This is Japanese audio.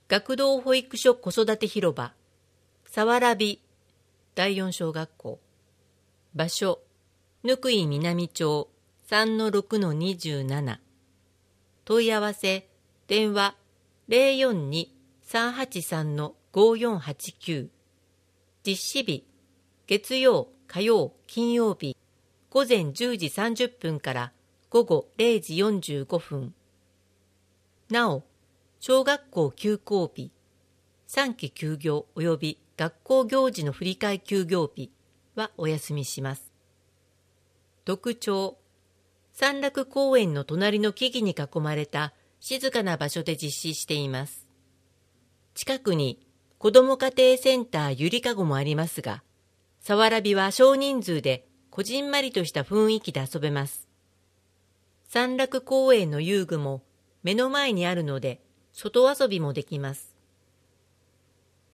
学童保育所子育て広場、さわらび第4小学校。場所、貫井南町 3-6-27。問い合わせ、電話042-383-5489。実施日、月曜、火曜、金曜日、午前10時30分から午後0時45分。なお、小学校休校日、3期休業及び学校行事の振り替え休業日はお休みします。特徴、山楽公園の隣の木々に囲まれた静かな場所で実施しています。近くに子ども家庭センターゆりかごもありますが、さわらびは少人数でこじんまりとした雰囲気で遊べます。山楽公園の遊具も目の前にあるので、外遊びもできます。